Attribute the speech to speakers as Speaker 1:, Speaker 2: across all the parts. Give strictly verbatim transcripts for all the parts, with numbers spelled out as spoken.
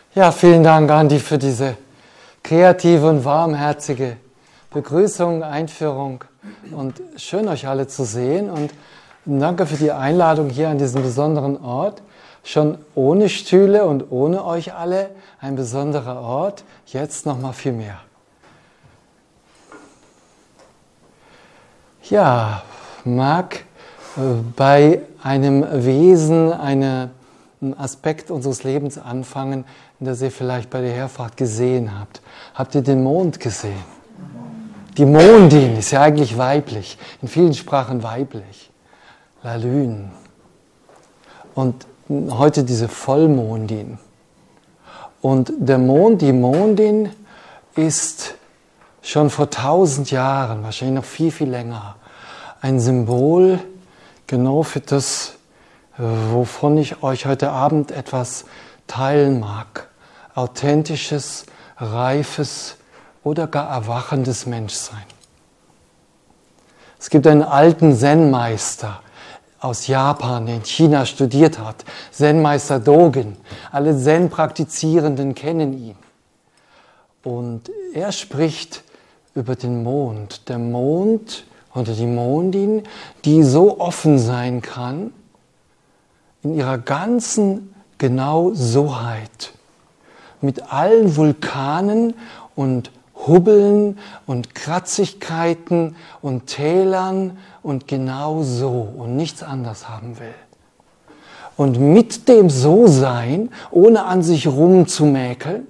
Speaker 1: Ja, vielen Dank, Andi, für diese kreative und warmherzige Begrüßung, Einführung und schön, euch alle zu sehen und danke für die Einladung hier an diesem besonderen Ort. Schon ohne Stühle und ohne euch alle ein besonderer Ort, jetzt noch mal viel mehr. Ja, mag bei einem Wesen, einem Aspekt unseres Lebens anfangen, das ihr vielleicht bei der Herfahrt gesehen habt. Habt ihr den Mond gesehen? Die Mondin ist ja eigentlich weiblich, in vielen Sprachen weiblich. La Lune. Und heute diese Vollmondin. Und der Mond, die Mondin ist schon vor tausend Jahren, wahrscheinlich noch viel, viel länger, ein Symbol genau für das, wovon ich euch heute Abend etwas teilen mag. Authentisches, reifes oder gar erwachendes Menschsein. Es gibt einen alten Zen-Meister aus Japan, der in China studiert hat, Zen-Meister Dogen. Alle Zen-Praktizierenden kennen ihn. Und er spricht über den Mond. Der Mond oder die Mondin, die so offen sein kann, in ihrer ganzen Genau-Soheit, mit allen Vulkanen und Hubbeln und Kratzigkeiten und Tälern und genau so und nichts anderes haben will. Und mit dem So-Sein, ohne an sich rumzumäkeln,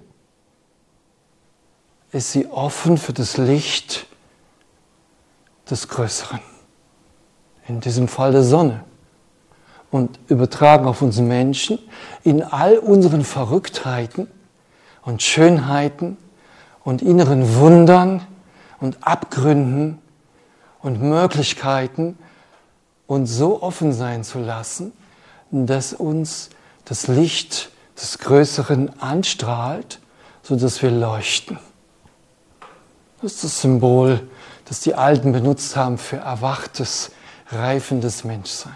Speaker 1: ist sie offen für das Licht des Größeren. In diesem Fall der Sonne. Und übertragen auf uns Menschen in all unseren Verrücktheiten und Schönheiten und inneren Wundern und Abgründen und Möglichkeiten und so offen sein zu lassen, dass uns das Licht des Größeren anstrahlt, sodass wir leuchten. Das ist das Symbol, das die Alten benutzt haben für erwachtes, reifendes Menschsein.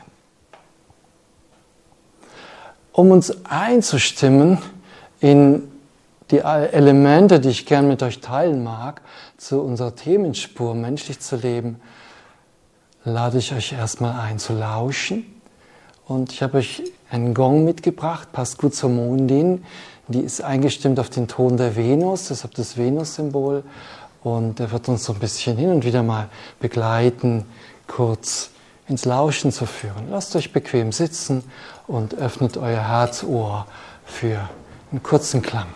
Speaker 1: Um uns einzustimmen in die Elemente, die ich gern mit euch teilen mag, zu unserer Themenspur, menschlich zu leben, lade ich euch erstmal ein zu lauschen. Und ich habe euch einen Gong mitgebracht, passt gut zur Mondin. Die ist eingestimmt auf den Ton der Venus, deshalb das Venus-Symbol. Und der wird uns so ein bisschen hin und wieder mal begleiten, kurz ins Lauschen zu führen. Lasst euch bequem sitzen und öffnet euer Herzohr für einen kurzen Klang.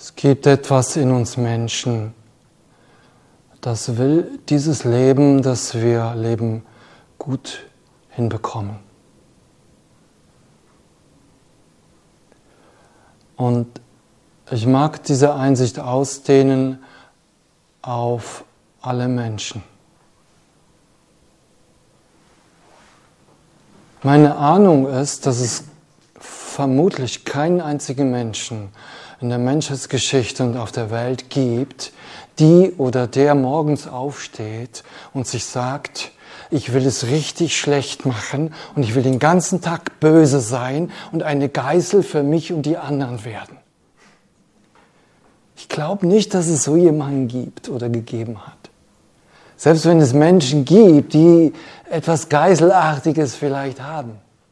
Speaker 1: Es gibt etwas in uns Menschen, das will dieses Leben, das wir leben, gut hinbekommen. Und ich mag diese Einsicht ausdehnen auf alle Menschen. Meine Ahnung ist, dass es vermutlich keinen einzigen Menschen in der Menschheitsgeschichte und auf der Welt gibt, die oder der morgens aufsteht und sich sagt, ich will es richtig schlecht machen und ich will den ganzen Tag böse sein und eine Geißel für mich und die anderen werden. Ich glaube nicht, dass es so jemanden gibt oder gegeben hat. Selbst wenn es Menschen gibt, die etwas Geißelartiges vielleicht haben.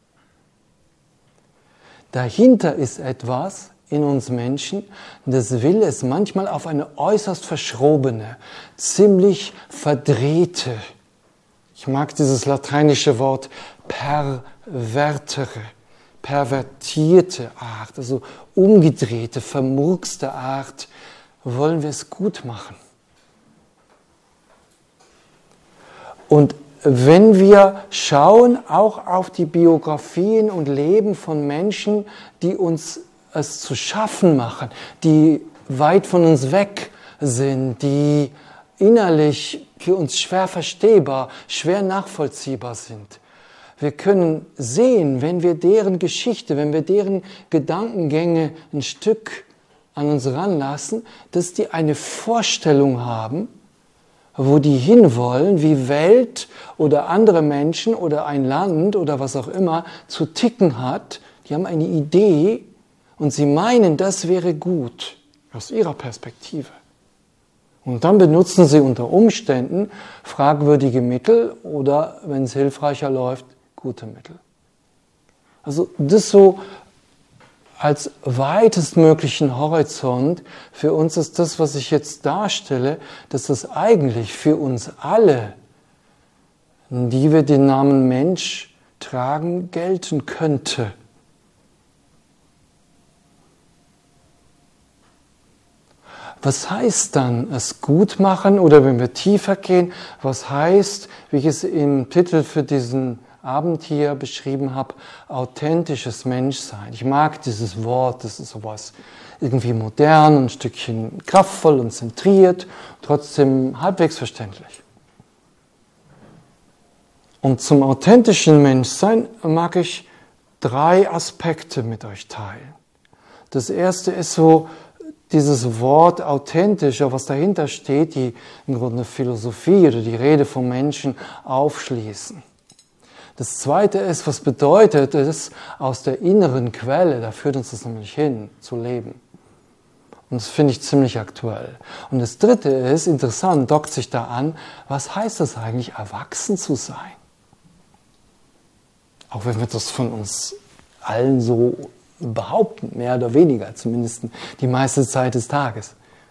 Speaker 1: Dahinter ist etwas in uns Menschen, das will es manchmal auf eine äußerst verschrobene, ziemlich verdrehte, ich mag dieses lateinische Wort pervertere, pervertierte Art, also umgedrehte, vermurkste Art, wollen wir es gut machen. Und wenn wir schauen auch auf die Biografien und Leben von Menschen, die uns es zu schaffen machen, die weit von uns weg sind, die innerlich für uns schwer verstehbar, schwer nachvollziehbar sind. Wir können sehen, wenn wir deren Geschichte, wenn wir deren Gedankengänge ein Stück an uns ranlassen, dass die eine Vorstellung haben, wo die hinwollen, wie Welt oder andere Menschen oder ein Land oder was auch immer zu ticken hat. Die haben eine Idee und sie meinen, das wäre gut aus ihrer Perspektive. Und dann benutzen sie unter Umständen fragwürdige Mittel oder, wenn es hilfreicher läuft, gute Mittel. Also das so als weitestmöglichen Horizont für uns ist das, was ich jetzt darstelle, dass das eigentlich für uns alle, die wir den Namen Mensch tragen, gelten könnte. Was heißt dann es gut machen oder wenn wir tiefer gehen, was heißt, wie ich es im Titel für diesen Abend hier beschrieben habe, authentisches Menschsein. Ich mag dieses Wort, das ist sowas irgendwie modern, ein Stückchen kraftvoll und zentriert, trotzdem halbwegs verständlich. Und zum authentischen Menschsein mag ich drei Aspekte mit euch teilen. Das erste ist so dieses Wort authentisch, was dahinter steht, die im Grunde Philosophie oder die Rede vom Menschen aufschließen. Das Zweite ist, was bedeutet es aus der inneren Quelle, da führt uns das nämlich hin, zu leben. Und das finde ich ziemlich aktuell. Und das Dritte ist, interessant, dockt sich da an, was heißt es eigentlich, erwachsen zu sein? Auch wenn wir das von uns allen so behaupten, mehr oder weniger, zumindest die meiste Zeit des Tages.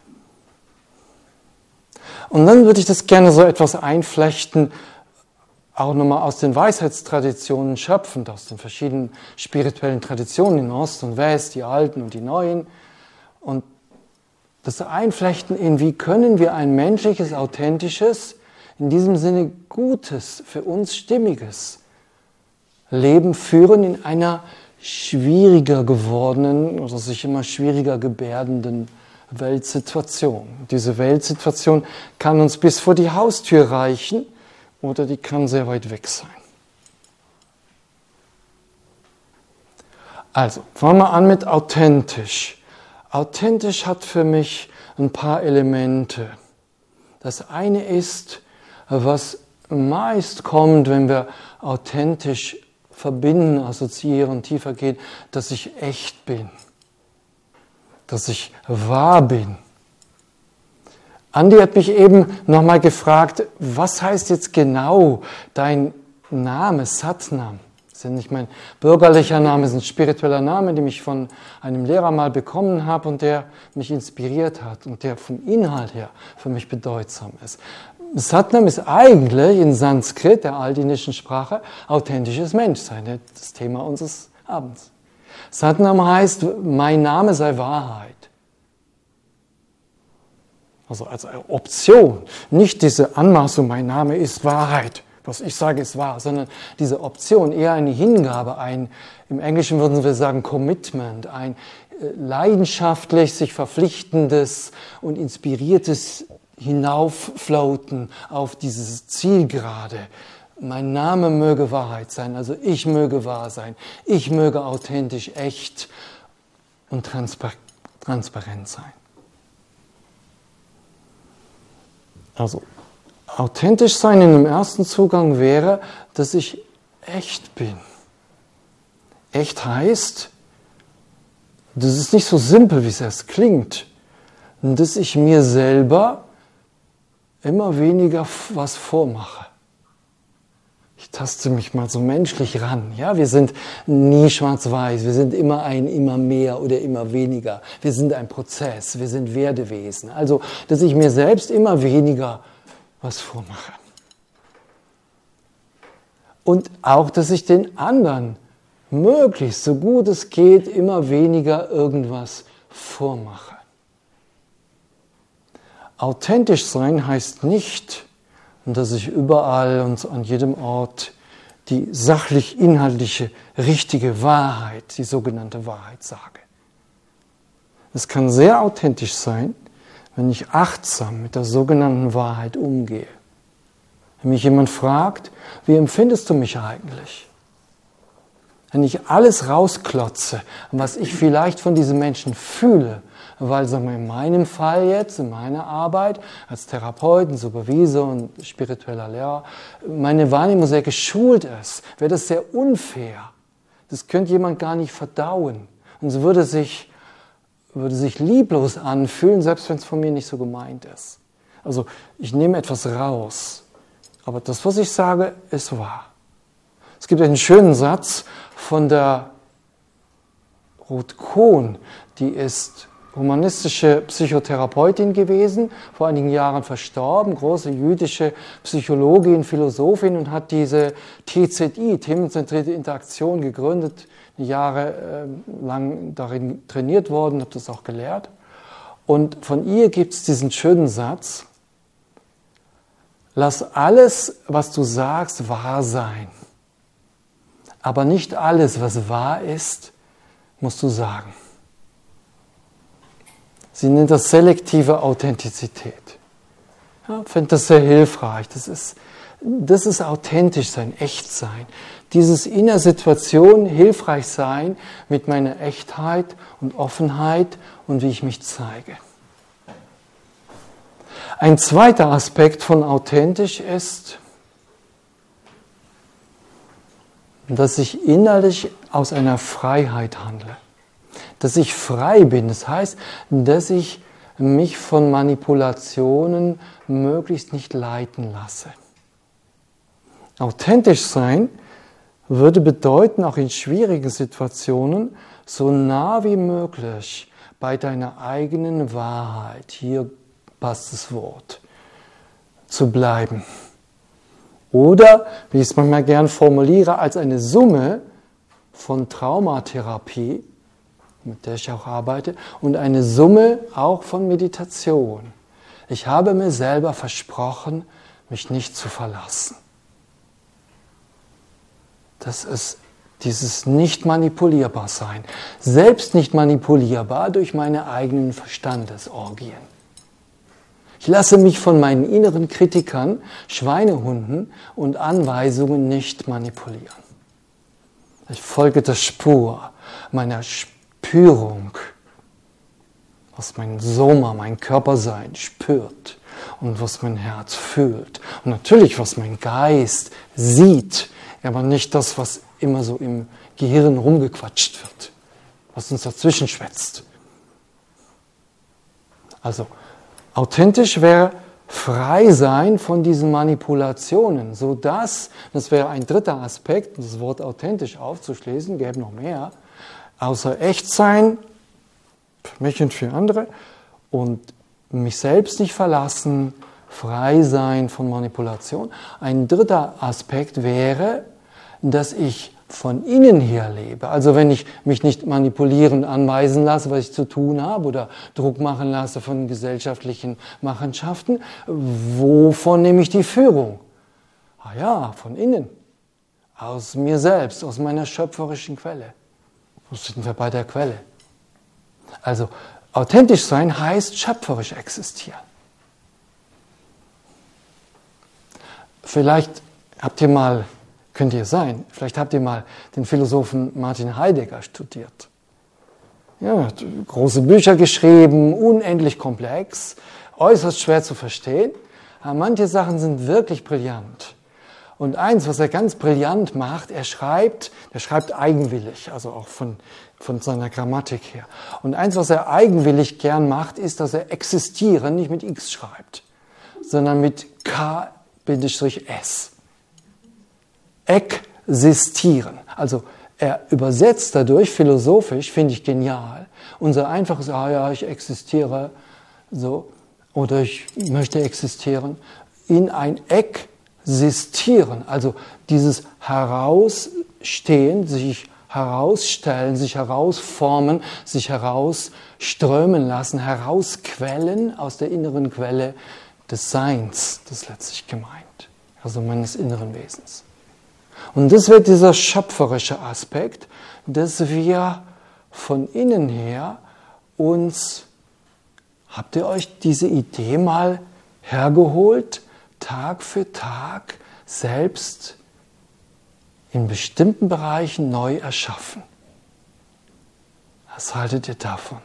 Speaker 1: Und dann würde ich das gerne so etwas einflechten, auch nochmal aus den Weisheitstraditionen schöpfend, aus den verschiedenen spirituellen Traditionen in Ost und West, die alten und die neuen. Und das Einflechten in, wie können wir ein menschliches, authentisches, in diesem Sinne gutes, für uns stimmiges Leben führen in einer schwieriger gewordenen oder sich immer schwieriger gebärdenden Weltsituation. Diese Weltsituation kann uns bis vor die Haustür reichen, oder die kann sehr weit weg sein. Also, fangen wir an mit authentisch. Authentisch hat für mich ein paar Elemente. Das eine ist, was meist kommt, wenn wir authentisch verbinden, assoziieren, tiefer gehen, dass ich echt bin, dass ich wahr bin. Andi hat mich eben nochmal gefragt, was heißt jetzt genau dein Name, Satnam? Das ist ja nicht mein bürgerlicher Name, es ist ein spiritueller Name, den ich von einem Lehrer mal bekommen habe und der mich inspiriert hat und der vom Inhalt her für mich bedeutsam ist. Satnam ist eigentlich in Sanskrit, der altindischen Sprache, authentisches Menschsein, das Thema unseres Abends. Satnam heißt, mein Name sei Wahrheit. Also als Option, nicht diese Anmaßung, mein Name ist Wahrheit, was ich sage ist wahr, sondern diese Option, eher eine Hingabe, ein, im Englischen würden wir sagen Commitment, ein leidenschaftlich sich verpflichtendes und inspiriertes Hinauffloaten auf dieses Ziel gerade. Mein Name möge Wahrheit sein, also ich möge wahr sein, ich möge authentisch, echt und transpar- transparent sein. Also authentisch sein in dem ersten Zugang wäre, dass ich echt bin. Echt heißt, das ist nicht so simpel, wie es erst klingt, dass ich mir selber immer weniger was vormache. Ich taste mich mal so menschlich ran. Ja, wir sind nie schwarz-weiß, wir sind immer ein immer mehr oder immer weniger. Wir sind ein Prozess, wir sind Werdewesen. Also, dass ich mir selbst immer weniger was vormache. Und auch, dass ich den anderen möglichst, so gut es geht, immer weniger irgendwas vormache. Authentisch sein heißt nicht, dass ich überall und an jedem Ort die sachlich-inhaltliche, richtige Wahrheit, die sogenannte Wahrheit sage. Es kann sehr authentisch sein, wenn ich achtsam mit der sogenannten Wahrheit umgehe. Wenn mich jemand fragt, wie empfindest du mich eigentlich? Wenn ich alles rausklotze, was ich vielleicht von diesem Menschen fühle, weil, sagen wir, in meinem Fall jetzt, in meiner Arbeit als Therapeut, Supervisor und spiritueller Lehrer, meine Wahrnehmung sehr geschult ist, wäre das sehr unfair. Das könnte jemand gar nicht verdauen. Und es würde sich, würde sich lieblos anfühlen, selbst wenn es von mir nicht so gemeint ist. Also ich nehme etwas raus, aber das, was ich sage, ist wahr. Es gibt einen schönen Satz von der Ruth Kohn, die ist humanistische Psychotherapeutin gewesen, vor einigen Jahren verstorben, große jüdische Psychologin, Philosophin und hat diese T Z I, themenzentrierte Interaktion, gegründet, Jahre lang darin trainiert worden, habe das auch gelehrt. Und von ihr gibt es diesen schönen Satz: Lass alles, was du sagst, wahr sein. Aber nicht alles, was wahr ist, musst du sagen. Sie nennt das selektive Authentizität. Ja, ich finde das sehr hilfreich. Das ist, das ist authentisch sein, echt sein. Dieses in der Situation hilfreich sein mit meiner Echtheit und Offenheit und wie ich mich zeige. Ein zweiter Aspekt von authentisch ist, dass ich innerlich aus einer Freiheit handle. Dass ich frei bin, das heißt, dass ich mich von Manipulationen möglichst nicht leiten lasse. Authentisch sein würde bedeuten, auch in schwierigen Situationen, so nah wie möglich bei deiner eigenen Wahrheit, hier passt das Wort, zu bleiben. Oder, wie ich es manchmal gern formuliere, als eine Summe von Traumatherapie, mit der ich auch arbeite, und eine Summe auch von Meditation. Ich habe mir selber versprochen, mich nicht zu verlassen. Das ist dieses nicht manipulierbar sein. Selbst nicht manipulierbar durch meine eigenen Verstandesorgien. Ich lasse mich von meinen inneren Kritikern, Schweinehunden und Anweisungen nicht manipulieren. Ich folge der Spur meiner Spürung, was mein Soma, mein Körpersein spürt und was mein Herz fühlt. Und natürlich, was mein Geist sieht, aber nicht das, was immer so im Gehirn rumgequatscht wird, was uns dazwischen schwätzt. Also, authentisch wäre frei sein von diesen Manipulationen, sodass, das wäre ein dritter Aspekt, das Wort authentisch aufzuschließen, gäbe noch mehr, außer echt sein, für mich und für andere, und mich selbst nicht verlassen, frei sein von Manipulation. Ein dritter Aspekt wäre, dass ich von innen her lebe, also wenn ich mich nicht manipulieren anweisen lasse, was ich zu tun habe, oder Druck machen lasse von gesellschaftlichen Machenschaften, wovon nehme ich die Führung? Ah ja, von innen, aus mir selbst, aus meiner schöpferischen Quelle. Wo sind wir bei der Quelle? Also authentisch sein heißt schöpferisch existieren. Vielleicht habt ihr mal, könnt ihr sein, vielleicht habt ihr mal den Philosophen Martin Heidegger studiert. Ja, hat große Bücher geschrieben, unendlich komplex, äußerst schwer zu verstehen, aber manche Sachen sind wirklich brillant. Und eins, was er ganz brillant macht, er schreibt, er schreibt eigenwillig, also auch von, von seiner Grammatik her. Und eins, was er eigenwillig gern macht, ist, dass er existieren nicht mit X schreibt, sondern mit K S. Existieren. Also er übersetzt dadurch philosophisch, finde ich genial, unser einfaches, ah ja, ich existiere, so, oder ich möchte existieren, in ein Existieren. Also dieses Herausstehen, sich herausstellen, sich herausformen, sich herausströmen lassen, herausquellen aus der inneren Quelle des Seins, das ist letztlich gemeint, also meines inneren Wesens. Und das wird dieser schöpferische Aspekt, dass wir von innen her uns, habt ihr euch diese Idee mal hergeholt, Tag für Tag selbst in bestimmten Bereichen neu erschaffen? Was haltet ihr davon?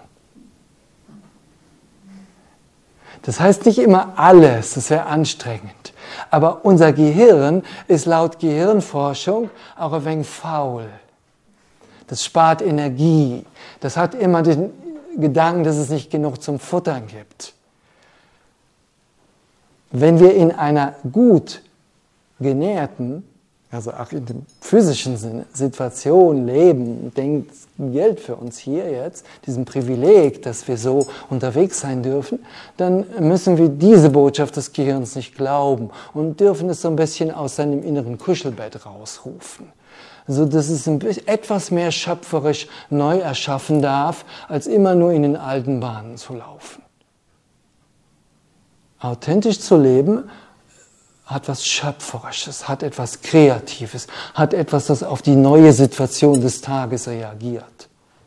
Speaker 1: Das heißt nicht immer alles, das wäre anstrengend. Aber unser Gehirn ist laut Gehirnforschung auch ein wenig faul. Das spart Energie. Das hat immer den Gedanken, dass es nicht genug zum Futtern gibt. Wenn wir in einer gut genährten, also auch in dem physischen Sinne, Situation leben, denkt, gilt für uns hier jetzt, diesem Privileg, dass wir so unterwegs sein dürfen, dann müssen wir diese Botschaft des Gehirns nicht glauben und dürfen es so ein bisschen aus seinem inneren Kuschelbett rausrufen. So dass es ein bisschen, etwas mehr schöpferisch neu erschaffen darf, als immer nur in den alten Bahnen zu laufen. Authentisch zu leben hat was Schöpferisches, hat etwas Kreatives, hat etwas, das auf die neue Situation des Tages reagiert.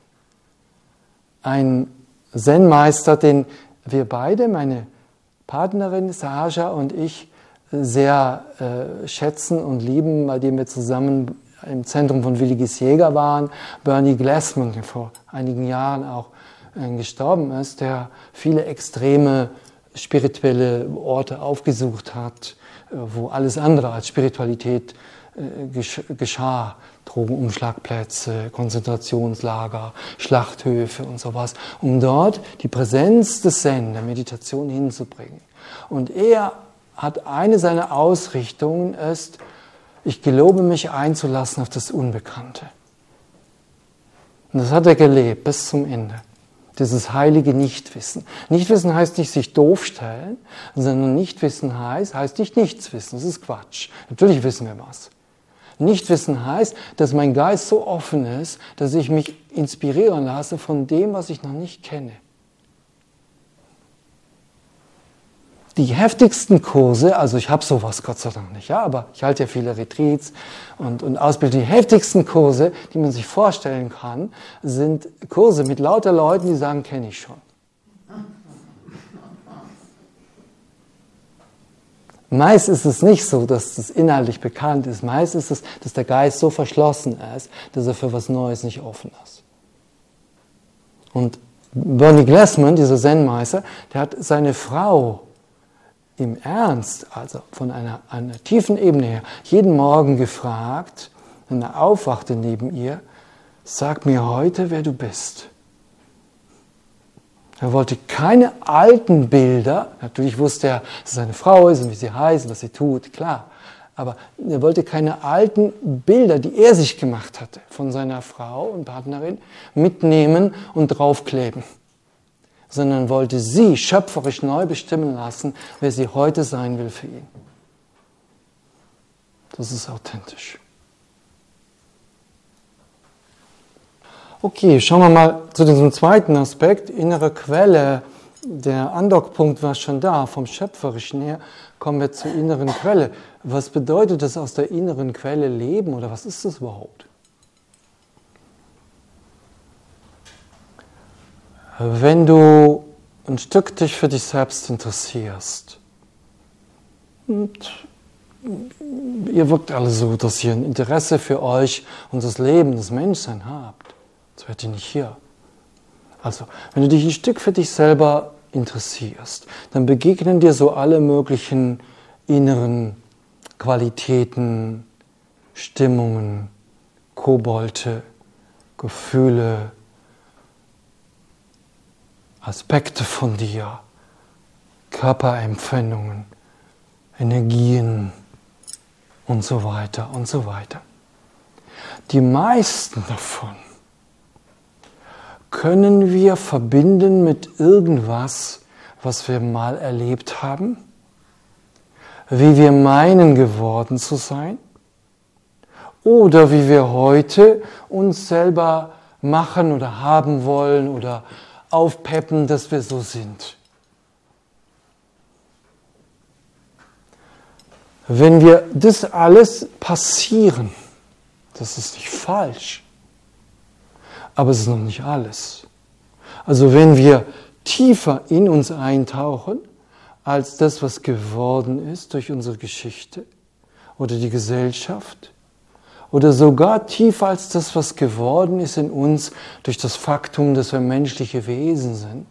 Speaker 1: Ein Zen-Meister, den wir beide, meine Partnerin Sahaja und ich, sehr äh, schätzen und lieben, bei dem wir zusammen im Zentrum von Willigis Jäger waren, Bernie Glassman, der vor einigen Jahren auch äh, gestorben ist, der viele extreme spirituelle Orte aufgesucht hat, wo alles andere als Spiritualität äh, geschah. Drogenumschlagplätze, Konzentrationslager, Schlachthöfe und sowas, um dort die Präsenz des Zen, der Meditation hinzubringen. Und er hat eine seiner Ausrichtungen ist, ich gelobe mich einzulassen auf das Unbekannte. Und das hat er gelebt bis zum Ende. Dieses heilige Nichtwissen. Nichtwissen heißt nicht sich doof stellen, sondern Nichtwissen heißt, heißt nicht nichts wissen. Das ist Quatsch. Natürlich wissen wir was. Nichtwissen heißt, dass mein Geist so offen ist, dass ich mich inspirieren lasse von dem, was ich noch nicht kenne. Die heftigsten Kurse, also ich habe sowas Gott sei Dank nicht, ja, aber ich halte ja viele Retreats und, und Ausbildungen. Die heftigsten Kurse, die man sich vorstellen kann, sind Kurse mit lauter Leuten, die sagen, kenne ich schon. Meist ist es nicht so, dass das inhaltlich bekannt ist. Meist ist es, dass der Geist so verschlossen ist, dass er für was Neues nicht offen ist. Und Bernie Glassman, dieser Zen-Meister, der hat seine Frau im Ernst, also von einer, einer tiefen Ebene her, jeden Morgen gefragt, wenn er aufwachte neben ihr, sag mir heute, wer du bist. Er wollte keine alten Bilder, natürlich wusste er, dass es seine Frau ist und wie sie heißt, was sie tut, klar, aber er wollte keine alten Bilder, die er sich gemacht hatte, von seiner Frau und Partnerin, mitnehmen und draufkleben, sondern wollte sie schöpferisch neu bestimmen lassen, wer sie heute sein will für ihn. Das ist authentisch. Okay, schauen wir mal zu diesem zweiten Aspekt, innere Quelle. Der Andockpunkt war schon da, vom Schöpferischen her kommen wir zur inneren Quelle. Was bedeutet das, aus der inneren Quelle leben oder was ist das überhaupt? Wenn du ein Stück dich für dich selbst interessierst, und ihr wirkt alle so, dass ihr ein Interesse für euch und das Leben, das Menschsein habt, sonst wärt ihr nicht hier. Also, wenn du dich ein Stück für dich selber interessierst, dann begegnen dir so alle möglichen inneren Qualitäten, Stimmungen, Kobolde, Gefühle, Aspekte von dir, Körperempfindungen, Energien und so weiter und so weiter. Die meisten davon können wir verbinden mit irgendwas, was wir mal erlebt haben, wie wir meinen geworden zu sein oder wie wir heute uns selber machen oder haben wollen oder aufpeppen, dass wir so sind. Wenn wir das alles passieren, das ist nicht falsch, aber es ist noch nicht alles. Also wenn wir tiefer in uns eintauchen, als das, was geworden ist durch unsere Geschichte oder die Gesellschaft, oder sogar tiefer als das, was geworden ist in uns durch das Faktum, dass wir menschliche Wesen sind,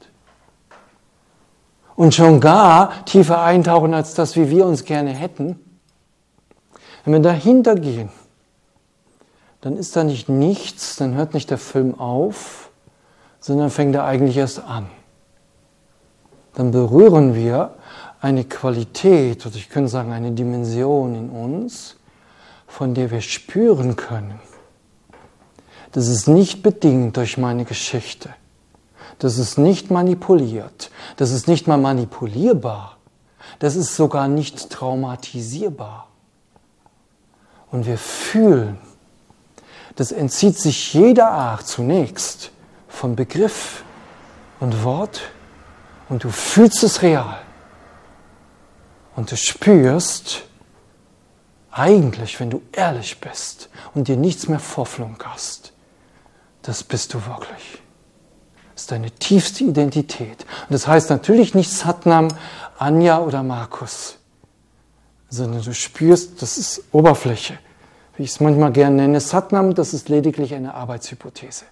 Speaker 1: und schon gar tiefer eintauchen als das, wie wir uns gerne hätten, wenn wir dahinter gehen, dann ist da nicht nichts, dann hört nicht der Film auf, sondern fängt er eigentlich erst an. Dann berühren wir eine Qualität, oder ich könnte sagen eine Dimension in uns, von der wir spüren können. Das ist nicht bedingt durch meine Geschichte. Das ist nicht manipuliert. Das ist nicht mal manipulierbar. Das ist sogar nicht traumatisierbar. Und wir fühlen, das entzieht sich jeder Art zunächst von Begriff und Wort und du fühlst es real. Und du spürst, eigentlich, wenn du ehrlich bist und dir nichts mehr vorflunkerst, das bist du wirklich. Das ist deine tiefste Identität. Und das heißt natürlich nicht Satnam, Anja oder Markus, sondern du spürst, das ist Oberfläche. Wie ich es manchmal gerne nenne, Satnam, das ist lediglich eine Arbeitshypothese.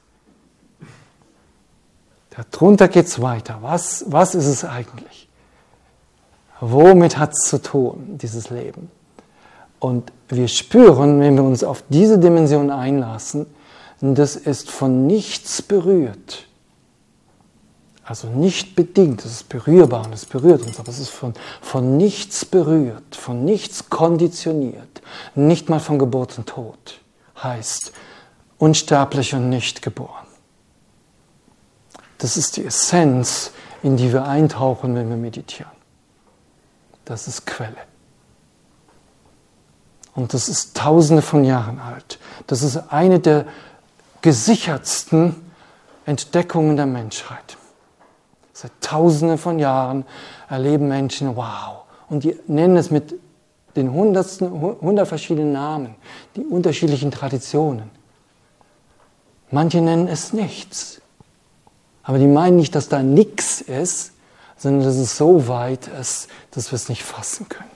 Speaker 1: Darunter geht es weiter. Was, was ist es eigentlich? Womit hat es zu tun, dieses Leben? Und wir spüren, wenn wir uns auf diese Dimension einlassen, das ist von nichts berührt. Also nicht bedingt, das ist berührbar und es berührt uns, aber es ist von, von nichts berührt, von nichts konditioniert, nicht mal von Geburt und Tod. Heißt, unsterblich und nicht geboren. Das ist die Essenz, in die wir eintauchen, wenn wir meditieren. Das ist Quelle. Und das ist tausende von Jahren alt. Das ist eine der gesichertsten Entdeckungen der Menschheit. Seit tausenden von Jahren erleben Menschen, wow. Und die nennen es mit den hundertsten, hundert verschiedenen Namen, die unterschiedlichen Traditionen. Manche nennen es nichts. Aber die meinen nicht, dass da nichts ist, sondern dass es so weit ist, dass wir es nicht fassen können.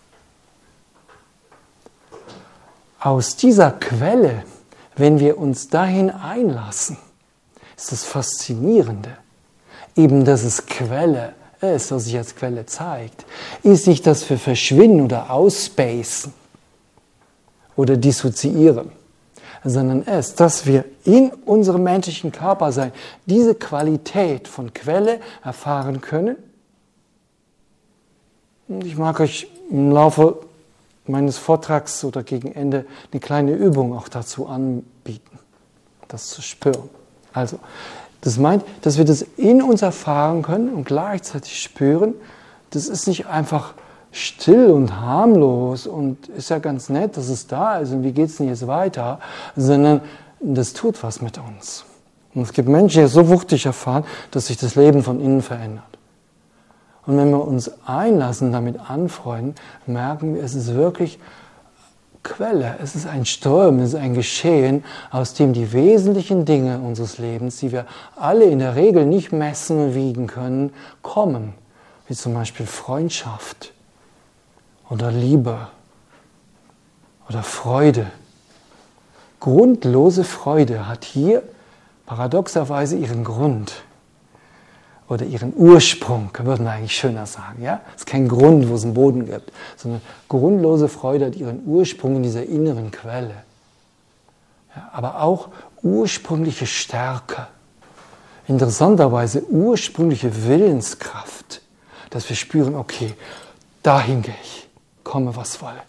Speaker 1: Aus dieser Quelle, wenn wir uns dahin einlassen, ist das Faszinierende. Eben, dass es Quelle ist, was sich als Quelle zeigt, ist nicht, dass wir verschwinden oder ausspacen oder dissoziieren, sondern es, dass wir in unserem menschlichen Körper sein, diese Qualität von Quelle erfahren können. Und ich mag euch im Laufe meines Vortrags oder gegen Ende eine kleine Übung auch dazu anbieten, das zu spüren. Also, das meint, dass wir das in uns erfahren können und gleichzeitig spüren, das ist nicht einfach still und harmlos und ist ja ganz nett, dass es da ist und wie geht es denn jetzt weiter, sondern das tut was mit uns. Und es gibt Menschen, die es so wuchtig erfahren, dass sich das Leben von innen verändert. Und wenn wir uns einlassen, damit anfreunden, merken wir, es ist wirklich Quelle, es ist ein Strömen, es ist ein Geschehen, aus dem die wesentlichen Dinge unseres Lebens, die wir alle in der Regel nicht messen und wiegen können, kommen. Wie zum Beispiel Freundschaft oder Liebe oder Freude. Grundlose Freude hat hier paradoxerweise ihren Grund oder ihren Ursprung, würden wir eigentlich schöner sagen. Ja? Es ist kein Grund, wo es einen Boden gibt, sondern grundlose Freude hat ihren Ursprung in dieser inneren Quelle. Ja, aber auch ursprüngliche Stärke, interessanterweise ursprüngliche Willenskraft, dass wir spüren, okay, dahin gehe ich, komme was wolle.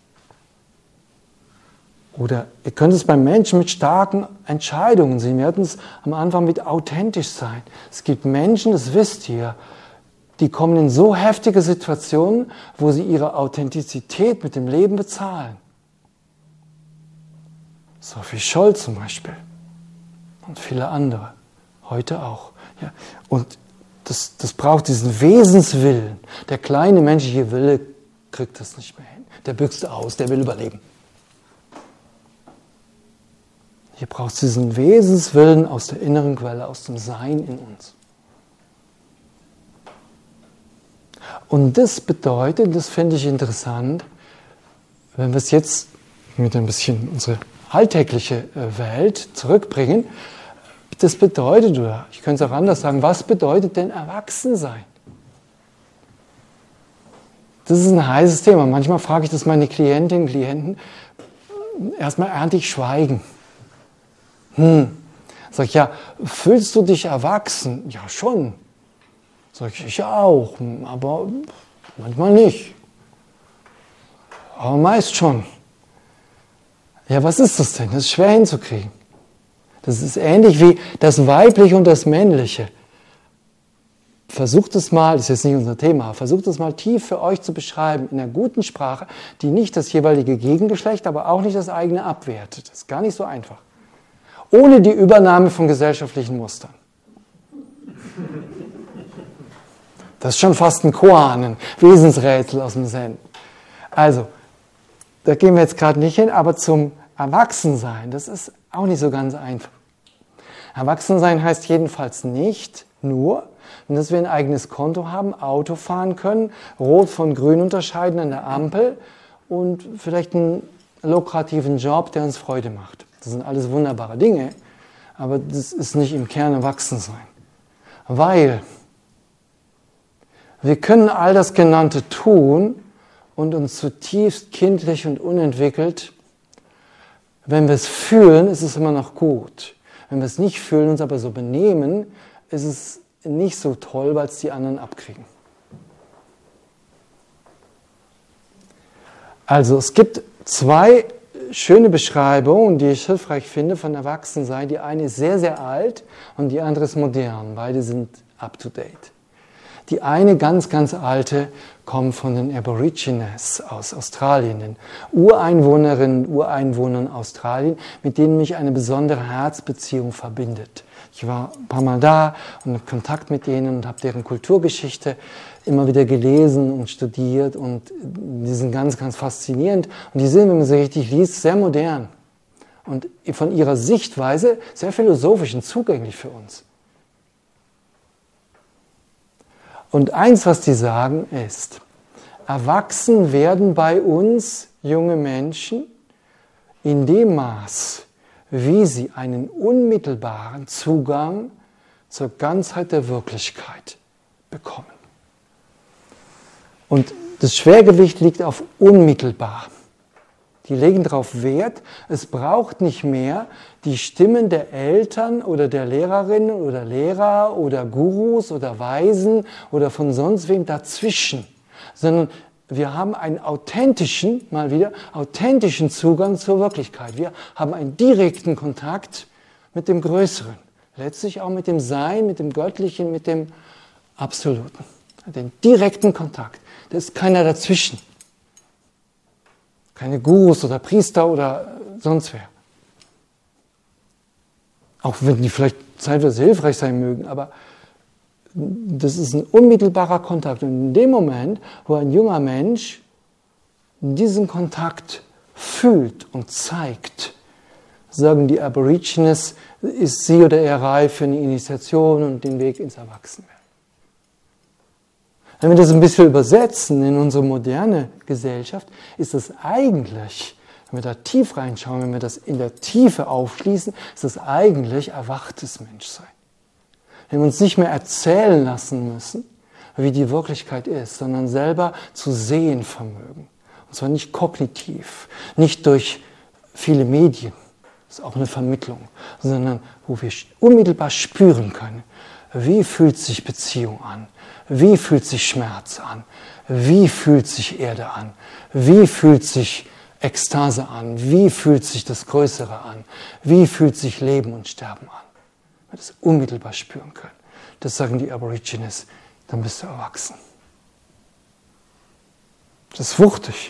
Speaker 1: Oder ihr könnt es beim Menschen mit starken Entscheidungen sehen. Wir hatten es am Anfang mit authentisch sein. Es gibt Menschen, das wisst ihr, die kommen in so heftige Situationen, wo sie ihre Authentizität mit dem Leben bezahlen. Sophie Scholl zum Beispiel. Und viele andere. Heute auch. Ja. Und das, das braucht diesen Wesenswillen. Der kleine menschliche Wille kriegt das nicht mehr hin. Der büchst aus, der will überleben. Hier braucht es diesen Wesenswillen aus der inneren Quelle, aus dem Sein in uns. Und das bedeutet, das finde ich interessant, wenn wir es jetzt mit ein bisschen unsere alltägliche Welt zurückbringen, das bedeutet, oder ich könnte es auch anders sagen, was bedeutet denn Erwachsensein? Das ist ein heißes Thema. Manchmal frage ich das meine Klientinnen und Klienten, erstmal ernte ich Schweigen. Hm. Sag ich, ja, fühlst du dich erwachsen? Ja, schon. Sag ich, ich auch, aber manchmal nicht. Aber meist schon. Ja, was ist das denn? Das ist schwer hinzukriegen. Das ist ähnlich wie das Weibliche und das Männliche. Versucht es mal, das ist jetzt nicht unser Thema, versucht es mal tief für euch zu beschreiben, in einer guten Sprache, die nicht das jeweilige Gegengeschlecht, aber auch nicht das eigene abwertet. Das ist gar nicht so einfach. Ohne die Übernahme von gesellschaftlichen Mustern. Das ist schon fast ein Koan, ein Wesensrätsel aus dem Zen. Also, da gehen wir jetzt gerade nicht hin, aber zum Erwachsensein, das ist auch nicht so ganz einfach. Erwachsensein heißt jedenfalls nicht nur, dass wir ein eigenes Konto haben, Auto fahren können, Rot von Grün unterscheiden an der Ampel und vielleicht einen lukrativen Job, der uns Freude macht. Das sind alles wunderbare Dinge, aber das ist nicht im Kern Erwachsensein. Weil wir können all das Genannte tun und uns zutiefst kindlich und unentwickelt. Wenn wir es fühlen, ist es immer noch gut. Wenn wir es nicht fühlen, uns aber so benehmen, ist es nicht so toll, weil es die anderen abkriegen. Also es gibt zwei schöne Beschreibungen, die ich hilfreich finde von Erwachsensein. Die eine ist sehr, sehr alt und die andere ist modern. Beide sind up to date. Die eine ganz, ganz alte kommt von den Aborigines aus Australien, den Ureinwohnerinnen und Ureinwohnern Australien, mit denen mich eine besondere Herzbeziehung verbindet. Ich war ein paar Mal da und habe Kontakt mit denen und habe deren Kulturgeschichte immer wieder gelesen und studiert und die sind ganz, ganz faszinierend und die sind, wenn man sie richtig liest, sehr modern und von ihrer Sichtweise sehr philosophisch und zugänglich für uns. Und eins, was die sagen, ist, erwachsen werden bei uns junge Menschen in dem Maß, wie sie einen unmittelbaren Zugang zur Ganzheit der Wirklichkeit bekommen. Und das Schwergewicht liegt auf unmittelbar. Die legen darauf Wert, es braucht nicht mehr die Stimmen der Eltern oder der Lehrerinnen oder Lehrer oder Gurus oder Weisen oder von sonst wem dazwischen, sondern wir haben einen authentischen, mal wieder, authentischen Zugang zur Wirklichkeit. Wir haben einen direkten Kontakt mit dem Größeren, letztlich auch mit dem Sein, mit dem Göttlichen, mit dem Absoluten. Den direkten Kontakt. Da ist keiner dazwischen. Keine Gurus oder Priester oder sonst wer. Auch wenn die vielleicht zeitweise hilfreich sein mögen, aber das ist ein unmittelbarer Kontakt. Und in dem Moment, wo ein junger Mensch diesen Kontakt fühlt und zeigt, sagen die Aborigines, ist sie oder er reif für eine Initiation und den Weg ins Erwachsenwerden. Wenn wir das ein bisschen übersetzen in unsere moderne Gesellschaft, ist das eigentlich, wenn wir da tief reinschauen, wenn wir das in der Tiefe aufschließen, ist das eigentlich erwachtes Menschsein. Wenn wir uns nicht mehr erzählen lassen müssen, wie die Wirklichkeit ist, sondern selber zu sehen vermögen. Und zwar nicht kognitiv, nicht durch viele Medien, das ist auch eine Vermittlung, sondern wo wir unmittelbar spüren können, wie fühlt sich Beziehung an, wie fühlt sich Schmerz an, wie fühlt sich Erde an, wie fühlt sich Ekstase an, wie fühlt sich das Größere an, wie fühlt sich Leben und Sterben an. Wir das unmittelbar spüren können. Das sagen die Aborigines, dann bist du erwachsen. Das ist wuchtig.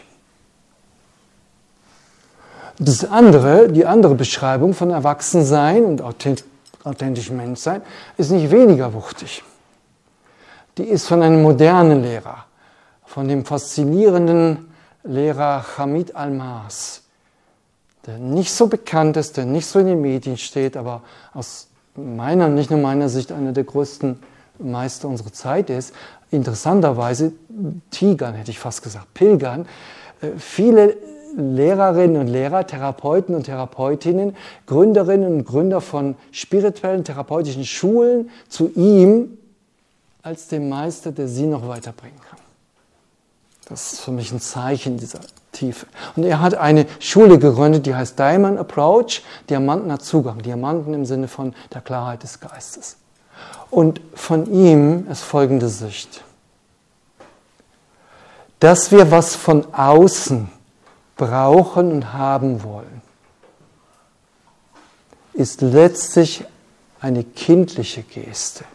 Speaker 1: Das andere, die andere Beschreibung von Erwachsensein und authentischem Menschsein ist nicht weniger wuchtig. Die ist von einem modernen Lehrer, von dem faszinierenden Lehrer Hamid Almas, der nicht so bekannt ist, der nicht so in den Medien steht, aber aus meiner, nicht nur meiner Sicht, einer der größten Meister unserer Zeit ist. Interessanterweise, Tigern hätte ich fast gesagt, Pilgern, viele Lehrerinnen und Lehrer, Therapeuten und Therapeutinnen, Gründerinnen und Gründer von spirituellen, therapeutischen Schulen zu ihm als dem Meister, der sie noch weiterbringen kann. Das ist für mich ein Zeichen dieser Tiefe. Und er hat eine Schule gegründet, die heißt Diamond Approach, Diamantener Zugang, Diamanten im Sinne von der Klarheit des Geistes. Und von ihm ist folgende Sicht: Dass wir was von außen brauchen und haben wollen, ist letztlich eine kindliche Geste.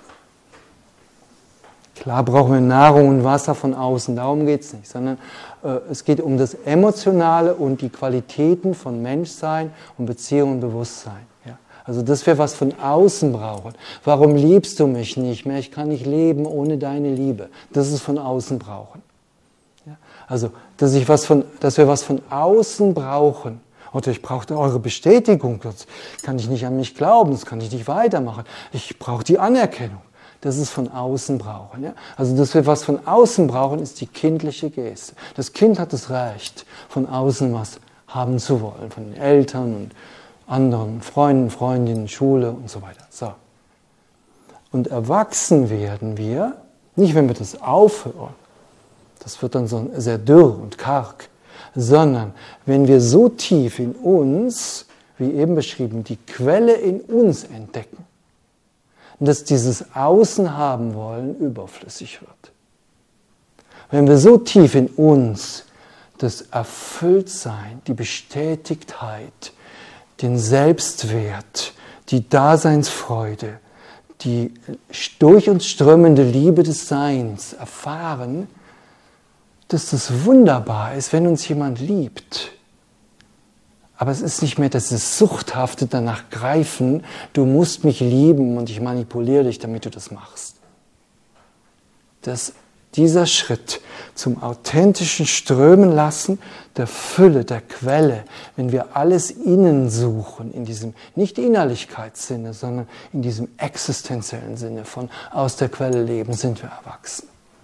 Speaker 1: Klar brauchen wir Nahrung und Wasser von außen, darum geht es nicht, sondern äh, es geht um das Emotionale und die Qualitäten von Menschsein und Beziehung und Bewusstsein. Ja? Also, dass wir was von außen brauchen. Warum liebst du mich nicht mehr? Ich kann nicht leben ohne deine Liebe. Das ist von außen brauchen. Ja? Also, dass, ich was von, dass wir was von außen brauchen. Oder ich brauche eure Bestätigung, das kann ich nicht an mich glauben, das kann ich nicht weitermachen. Ich brauche die Anerkennung. Das ist von außen brauchen. Ja? Also, dass wir was von außen brauchen, ist die kindliche Geste. Das Kind hat das Recht, von außen was haben zu wollen, von den Eltern und anderen Freunden, Freundinnen, Schule und so weiter. So. Und erwachsen werden wir, nicht wenn wir das aufhören, das wird dann so sehr dürr und karg, sondern wenn wir so tief in uns, wie eben beschrieben, die Quelle in uns entdecken, dass dieses Außen haben wollen überflüssig wird. Wenn wir so tief in uns das Erfülltsein, die Bestätigtheit, den Selbstwert, die Daseinsfreude, die durch uns strömende Liebe des Seins erfahren, dass das wunderbar ist, wenn uns jemand liebt. Aber es ist nicht mehr das Suchthafte danach greifen, du musst mich lieben und ich manipuliere dich, damit du das machst. Das, dieser Schritt zum authentischen Strömen lassen der Fülle, der Quelle, wenn wir alles innen suchen, in diesem nicht Innerlichkeitssinne, sondern in diesem existenziellen Sinne von aus der Quelle leben, sind wir erwachsen.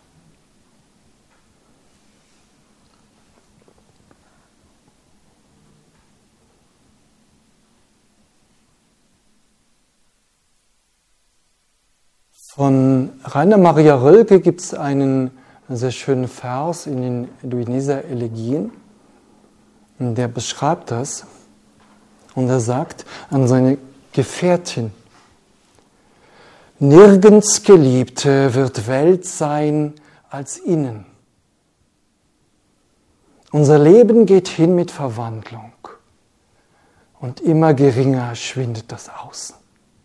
Speaker 1: Von Rainer Maria Rilke gibt es einen sehr schönen Vers in den Duineser Elegien, der beschreibt das und er sagt an seine Gefährtin: Nirgends, Geliebte, wird Welt sein als innen. Unser Leben geht hin mit Verwandlung und immer geringer schwindet das Außen.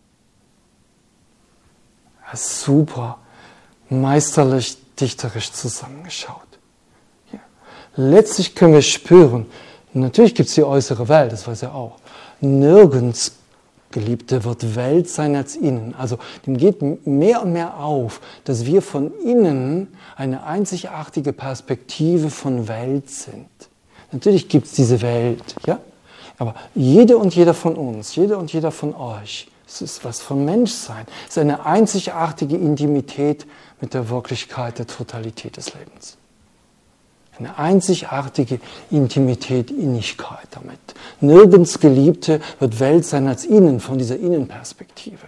Speaker 1: Super, meisterlich, dichterisch zusammengeschaut. Ja. Letztlich können wir spüren, natürlich gibt es die äußere Welt, das weiß er auch. Nirgends Geliebte, wird Welt sein als innen. Also dem geht mehr und mehr auf, dass wir von innen eine einzigartige Perspektive von Welt sind. Natürlich gibt es diese Welt, ja? Aber jede und jeder von uns, jede und jeder von euch, es ist was vom Menschsein, es ist eine einzigartige Intimität mit der Wirklichkeit der Totalität des Lebens. Eine einzigartige Intimität, Innigkeit damit. Nirgends Geliebte wird Welt sein als innen, von dieser Innenperspektive.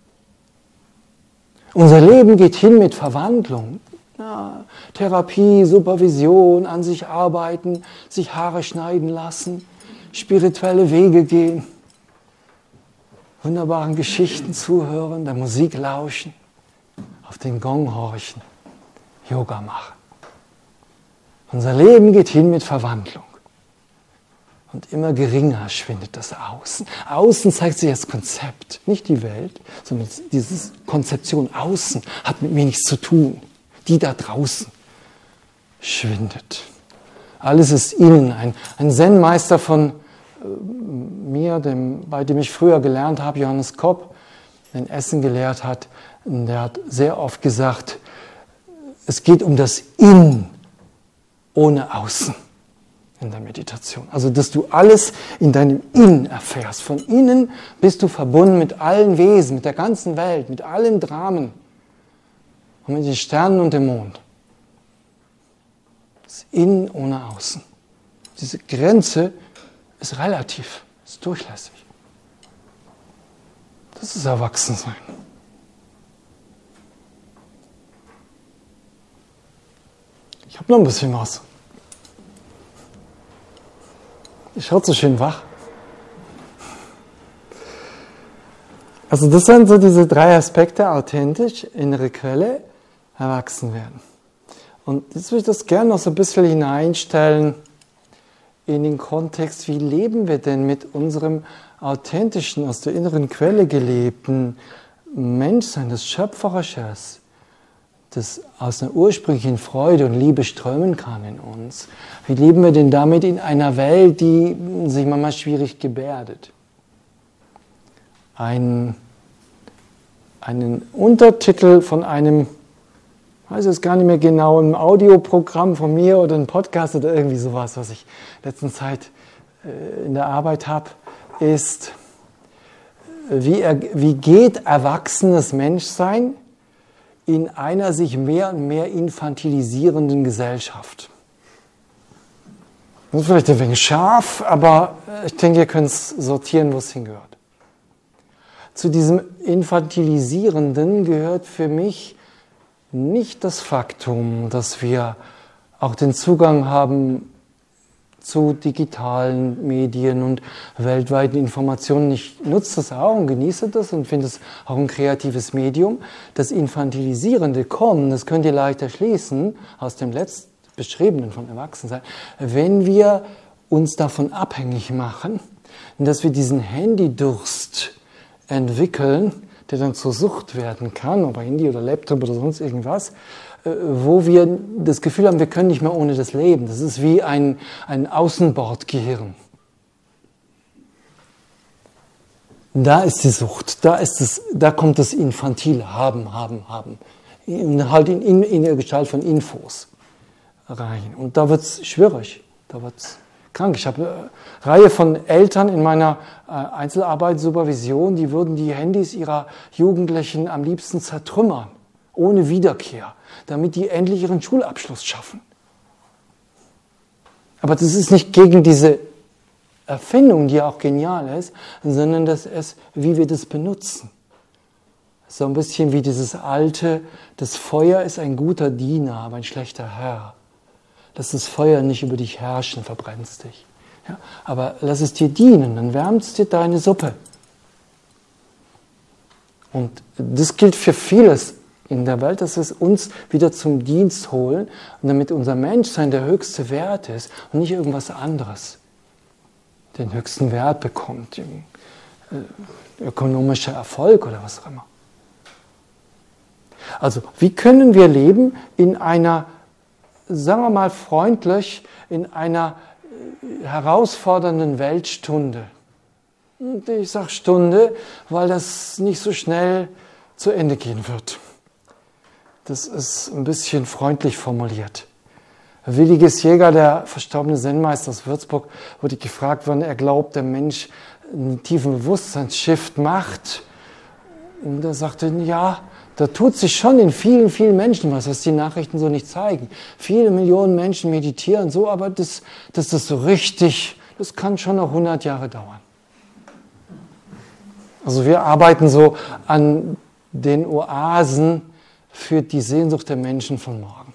Speaker 1: Unser Leben geht hin mit Verwandlung. Ja, Therapie, Supervision, an sich arbeiten, sich Haare schneiden lassen, spirituelle Wege gehen, wunderbaren Geschichten zuhören, der Musik lauschen, auf den Gong horchen, Yoga machen. Unser Leben geht hin mit Verwandlung. Und immer geringer schwindet das Außen. Außen zeigt sich als Konzept, nicht die Welt, sondern diese Konzeption Außen hat mit mir nichts zu tun. Die da draußen schwindet. Alles ist innen. Ein, ein Zen-Meister von äh, mir, dem, bei dem ich früher gelernt habe, Johannes Kopp, den Essen gelehrt hat, der hat sehr oft gesagt, es geht um das In ohne Außen in der Meditation. Also, dass du alles in deinem Innen erfährst. Von innen bist du verbunden mit allen Wesen, mit der ganzen Welt, mit allen Dramen und mit den Sternen und dem Mond. Das Innen ohne Außen. Diese Grenze ist relativ, ist durchlässig. Das ist Erwachsensein. Ich habe noch ein bisschen was. Ich schaue so schön wach. Also das sind so diese drei Aspekte, authentisch, innere Quelle, erwachsen werden. Und jetzt würde ich das gerne noch so ein bisschen hineinstellen in den Kontext, wie leben wir denn mit unserem authentischen, aus der inneren Quelle gelebten Menschsein, des Schöpferisches, das aus einer ursprünglichen Freude und Liebe strömen kann in uns. Wie leben wir denn damit in einer Welt, die sich manchmal schwierig gebärdet? Ein, einen Untertitel von einem, ich weiß jetzt gar nicht mehr genau, ein Audioprogramm von mir oder ein Podcast oder irgendwie sowas, was ich in letzter Zeit in der Arbeit habe, ist, wie, er, wie geht erwachsenes Menschsein in einer sich mehr und mehr infantilisierenden Gesellschaft. Das ist vielleicht ein wenig scharf, aber ich denke, ihr könnt es sortieren, wo es hingehört. Zu diesem Infantilisierenden gehört für mich nicht das Faktum, dass wir auch den Zugang haben zu digitalen Medien und weltweiten Informationen. Ich nutze das auch und genieße das und finde es auch ein kreatives Medium. Das Infantilisierende Kommen, das könnt ihr leicht erschließen aus dem letzt beschriebenen von Erwachsensein, wenn wir uns davon abhängig machen, dass wir diesen Handydurst entwickeln, der dann zur Sucht werden kann, ob Handy oder Laptop oder sonst irgendwas, wo wir das Gefühl haben, wir können nicht mehr ohne das leben. Das ist wie ein, ein Außenbordgehirn. Da ist die Sucht, da, ist es, da kommt das Infantile, haben, haben, haben. In, halt in, in, in der Gestalt von Infos rein. Und da wird es schwierig, da wird es krank. Ich habe eine Reihe von Eltern in meiner äh, Einzelarbeit, Supervision, die würden die Handys ihrer Jugendlichen am liebsten zertrümmern, ohne Wiederkehr, damit die endlich ihren Schulabschluss schaffen. Aber das ist nicht gegen diese Erfindung, die auch genial ist, sondern das ist, wie wir das benutzen. So ein bisschen wie dieses alte, das Feuer ist ein guter Diener, aber ein schlechter Herr. Lass das Feuer nicht über dich herrschen, verbrennst dich. Ja, aber lass es dir dienen, dann wärmt es dir deine Suppe. Und das gilt für vieles in der Welt, dass wir es uns wieder zum Dienst holen und damit unser Menschsein der höchste Wert ist und nicht irgendwas anderes den höchsten Wert bekommt, ökonomischer Erfolg oder was auch immer. Also, wie können wir leben in einer, sagen wir mal freundlich, in einer herausfordernden Weltstunde? Und ich sage Stunde, weil das nicht so schnell zu Ende gehen wird. Das ist ein bisschen freundlich formuliert. Willi Gesjäger, der verstorbene Zen-Meister aus Würzburg, wurde gefragt, wann er glaubt, der Mensch einen tiefen Bewusstseinsshift macht. Und er sagte, ja, da tut sich schon in vielen, vielen Menschen was, was die Nachrichten so nicht zeigen. Viele Millionen Menschen meditieren so, aber das, das ist so richtig, das kann schon noch hundert Jahre dauern. Also wir arbeiten so an den Oasen für die Sehnsucht der Menschen von morgen.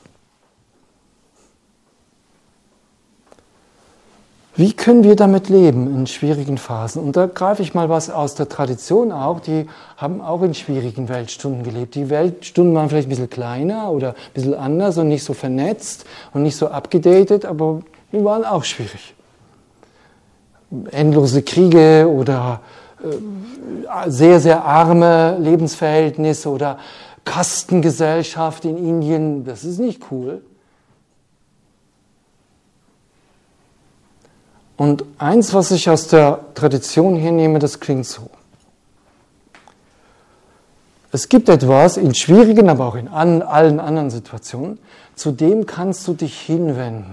Speaker 1: Wie können wir damit leben in schwierigen Phasen? Und da greife ich mal was aus der Tradition auch. Die haben auch in schwierigen Weltstunden gelebt. Die Weltstunden waren vielleicht ein bisschen kleiner oder ein bisschen anders und nicht so vernetzt und nicht so abgedatet, aber die waren auch schwierig. Endlose Kriege oder äh, sehr, sehr arme Lebensverhältnisse oder Kastengesellschaft in Indien, das ist nicht cool. Und eins, was ich aus der Tradition hernehme, das klingt so. Es gibt etwas in schwierigen, aber auch in an, allen anderen Situationen, zu dem kannst du dich hinwenden.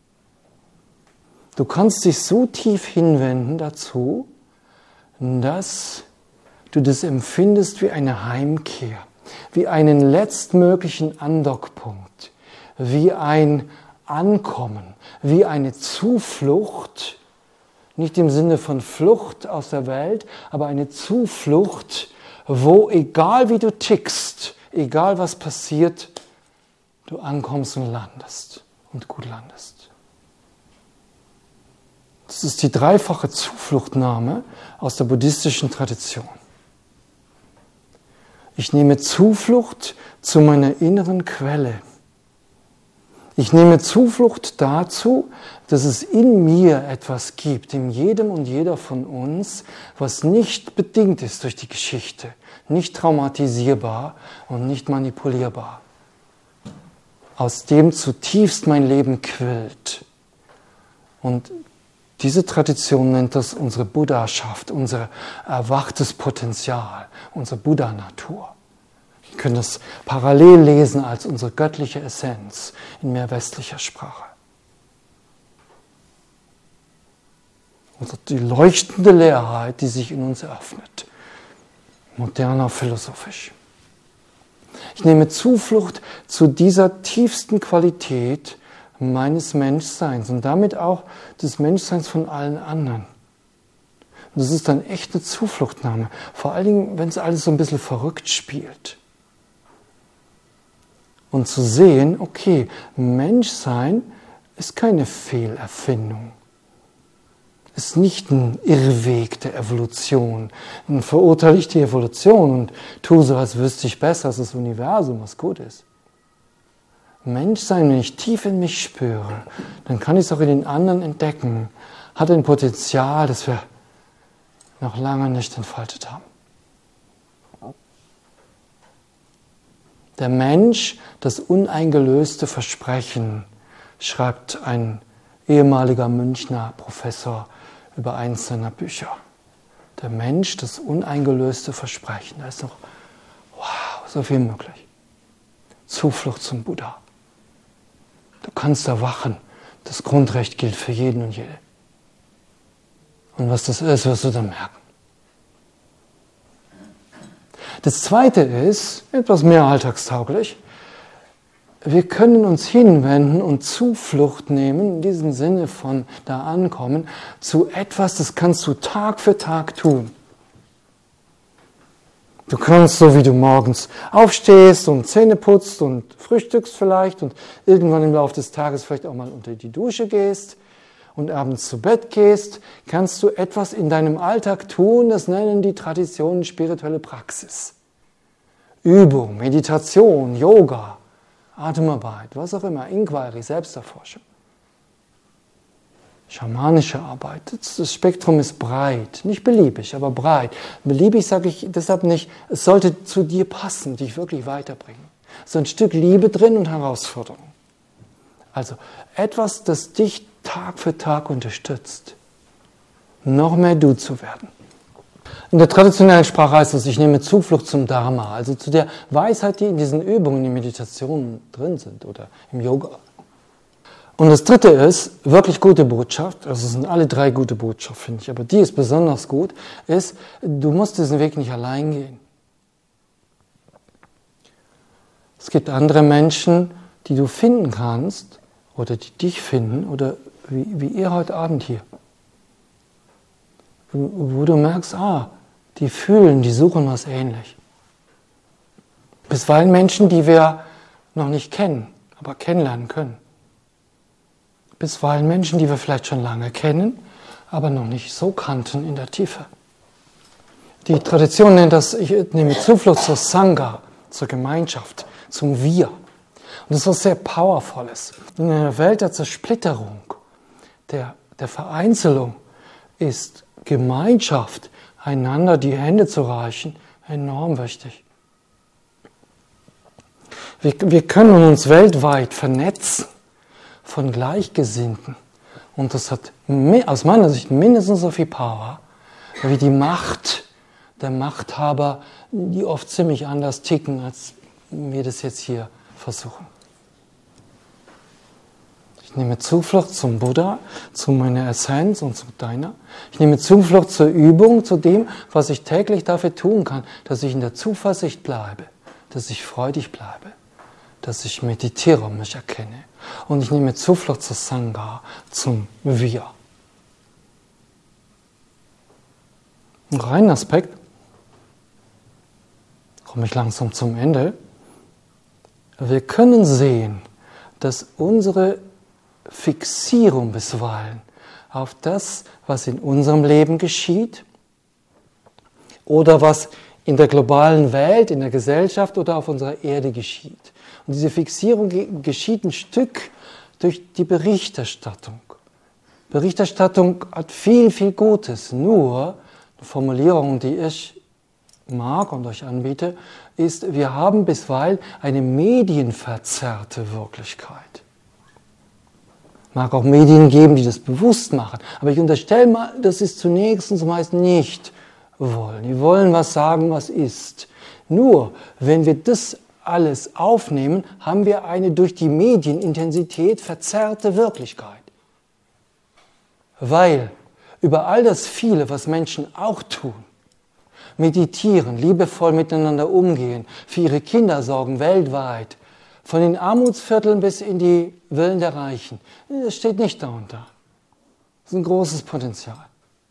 Speaker 1: Du kannst dich so tief hinwenden dazu, dass du das empfindest wie eine Heimkehr, wie einen letztmöglichen Andockpunkt, wie ein Ankommen, wie eine Zuflucht, nicht im Sinne von Flucht aus der Welt, aber eine Zuflucht, wo egal wie du tickst, egal was passiert, du ankommst und landest und gut landest. Das ist die dreifache Zufluchtnahme aus der buddhistischen Tradition. Ich nehme Zuflucht zu meiner inneren Quelle. Ich nehme Zuflucht dazu, dass es in mir etwas gibt, in jedem und jeder von uns, was nicht bedingt ist durch die Geschichte, nicht traumatisierbar und nicht manipulierbar, aus dem zutiefst mein Leben quillt. Und diese Tradition nennt das unsere Buddhaschaft, unser erwachtes Potenzial, unsere Buddha-Natur. Wir können das parallel lesen als unsere göttliche Essenz in mehr westlicher Sprache. Also die leuchtende Leerheit, die sich in uns eröffnet. Moderner philosophisch. Ich nehme Zuflucht zu dieser tiefsten Qualität meines Menschseins und damit auch des Menschseins von allen anderen. Und das ist dann echt eine Zufluchtnahme. Vor allen Dingen, wenn es alles so ein bisschen verrückt spielt. Und zu sehen, okay, Menschsein ist keine Fehlerfindung. Ist nicht ein Irrweg der Evolution. Dann verurteile ich die Evolution und tue so, als wüsste ich besser als das Universum, was gut ist. Menschsein, wenn ich tief in mich spüre, dann kann ich es auch in den anderen entdecken, hat ein Potenzial, das wir noch lange nicht entfaltet haben. Der Mensch, das uneingelöste Versprechen, schreibt ein ehemaliger Münchner Professor über eins seiner Bücher. Der Mensch, das uneingelöste Versprechen. Da ist noch, wow, so viel möglich. Zuflucht zum Buddha. Du kannst erwachen. Das Grundrecht gilt für jeden und jede. Und was das ist, wirst du dann merken. Das Zweite ist, etwas mehr alltagstauglich, wir können uns hinwenden und Zuflucht nehmen, in diesem Sinne von da ankommen, zu etwas, das kannst du Tag für Tag tun. Du kannst, so wie du morgens aufstehst und Zähne putzt und frühstückst vielleicht und irgendwann im Laufe des Tages vielleicht auch mal unter die Dusche gehst und abends zu Bett gehst, kannst du etwas in deinem Alltag tun, das nennen die Traditionen spirituelle Praxis. Übung, Meditation, Yoga, Atemarbeit, was auch immer, Inquiry, Selbsterforschung. Schamanische Arbeit, das Spektrum ist breit, nicht beliebig, aber breit. Beliebig sage ich deshalb nicht, es sollte zu dir passen, dich wirklich weiterbringen. So ein Stück Liebe drin und Herausforderung. Also etwas, das dich Tag für Tag unterstützt, noch mehr du zu werden, In der traditionellen Sprache heißt es, ich nehme Zuflucht zum Dharma, also zu der Weisheit, die in diesen Übungen, in Meditationen drin sind oder im Yoga. Und das dritte ist, wirklich gute Botschaft, also es sind alle drei gute Botschaften, finde ich, aber die ist besonders gut, ist, du musst diesen Weg nicht allein gehen. Es gibt andere Menschen, die du finden kannst oder die dich finden oder wie, wie ihr heute Abend hier, wo du merkst, ah, die fühlen, die suchen was ähnlich. Bisweilen Menschen, die wir noch nicht kennen, aber kennenlernen können. Bisweilen Menschen, die wir vielleicht schon lange kennen, aber noch nicht so kannten in der Tiefe. Die Tradition nennt das, ich nehme Zuflucht zur Sangha, zur Gemeinschaft, zum Wir. Und das ist was sehr Powervolles. In einer Welt der Zersplitterung, der, der Vereinzelung, ist Gemeinschaft, einander die Hände zu reichen, enorm wichtig. Wir, wir können uns weltweit vernetzen von Gleichgesinnten. Und das hat aus meiner Sicht mindestens so viel Power wie die Macht der Machthaber, die oft ziemlich anders ticken, als wir das jetzt hier versuchen. Ich nehme Zuflucht zum Buddha, zu meiner Essenz und zu deiner. Ich nehme Zuflucht zur Übung, zu dem, was ich täglich dafür tun kann, dass ich in der Zuversicht bleibe, dass ich freudig bleibe, dass ich meditiere und mich erkenne. Und ich nehme Zuflucht zur Sangha, zum Wir. Noch einen Aspekt, komme ich langsam zum Ende. Wir können sehen, dass unsere Fixierung bisweilen auf das, was in unserem Leben geschieht oder was in der globalen Welt, in der Gesellschaft oder auf unserer Erde geschieht. Und diese Fixierung geschieht ein Stück durch die Berichterstattung. Berichterstattung hat viel, viel Gutes. Nur, eine Formulierung, die ich mag und euch anbiete, ist, wir haben bisweilen eine medienverzerrte Wirklichkeit. Mag auch Medien geben, die das bewusst machen, aber ich unterstelle mal, das ist zunächst und zumeist nicht wollen. Die wollen was sagen, was ist. Nur, wenn wir das alles aufnehmen, haben wir eine durch die Medienintensität verzerrte Wirklichkeit. Weil über all das viele, was Menschen auch tun, meditieren, liebevoll miteinander umgehen, für ihre Kinder sorgen, weltweit, von den Armutsvierteln bis in die Villen der Reichen, das steht nicht darunter. Das ist ein großes Potenzial.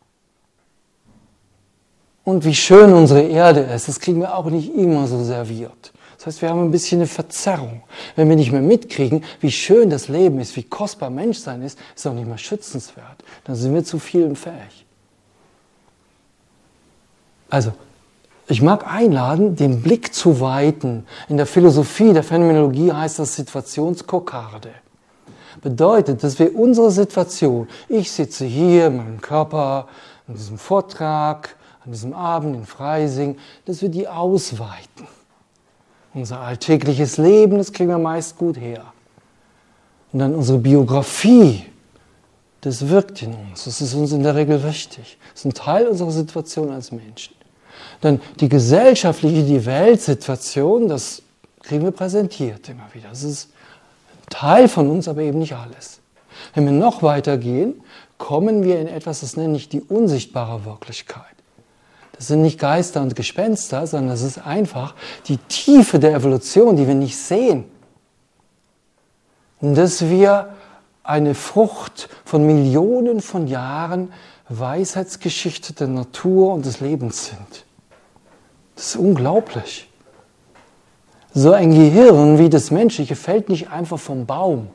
Speaker 1: Und wie schön unsere Erde ist, das kriegen wir auch nicht immer so serviert. Das heißt, wir haben ein bisschen eine Verzerrung. Wenn wir nicht mehr mitkriegen, wie schön das Leben ist, wie kostbar Menschsein ist, ist auch nicht mehr schützenswert. Dann sind wir zu vielem fähig. Also, ich mag einladen, den Blick zu weiten. In der Philosophie, der Phänomenologie heißt das Situationskokarde. Bedeutet, dass wir unsere Situation, ich sitze hier mit meinem Körper, an diesem Vortrag, an diesem Abend in Freising, dass wir die ausweiten. Unser alltägliches Leben, das kriegen wir meist gut her. Und dann unsere Biografie, das wirkt in uns, das ist uns in der Regel wichtig. Das ist ein Teil unserer Situation als Menschen. Dann die gesellschaftliche, die Weltsituation, das kriegen wir präsentiert immer wieder. Das ist ein Teil von uns, aber eben nicht alles. Wenn wir noch weiter gehen, kommen wir in etwas, das nenne ich die unsichtbare Wirklichkeit. Das sind nicht Geister und Gespenster, sondern das ist einfach die Tiefe der Evolution, die wir nicht sehen. Und dass wir eine Frucht von Millionen von Jahren Weisheitsgeschichte der Natur und des Lebens sind. Das ist unglaublich. So ein Gehirn wie das menschliche fällt nicht einfach vom Baum.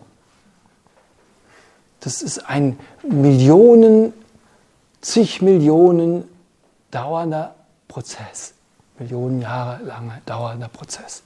Speaker 1: Das ist ein Millionen, zig Millionen dauernder Prozess. Millionen Jahre langer dauernder Prozess.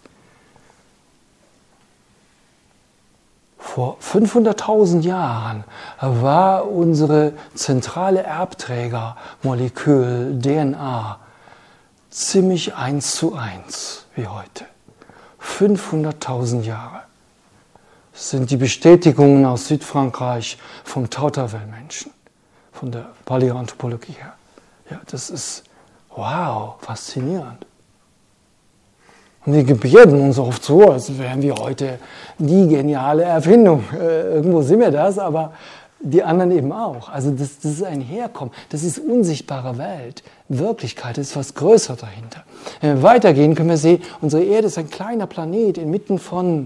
Speaker 1: Vor fünfhunderttausend Jahren war unsere zentrale Erbträgermolekül D N A ziemlich eins zu eins wie heute. fünfhunderttausend Jahre. Das sind die Bestätigungen aus Südfrankreich vom Tauterville-Menschen, von der Paläoanthropologie her. Ja, das ist Wow, faszinierend. Und wir gebärden uns oft so, als wären wir heute die geniale Erfindung. Äh, irgendwo sind wir das, aber die anderen eben auch. Also das, das ist ein Herkommen, das ist unsichtbare Welt. Wirklichkeit ist was größer dahinter. Wenn wir weitergehen, können wir sehen, unsere Erde ist ein kleiner Planet inmitten von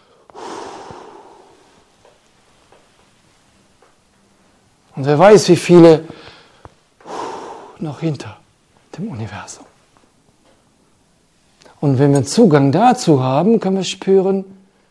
Speaker 1: und wer weiß, wie viele noch hinter dem Universum. Und wenn wir Zugang dazu haben, können wir spüren,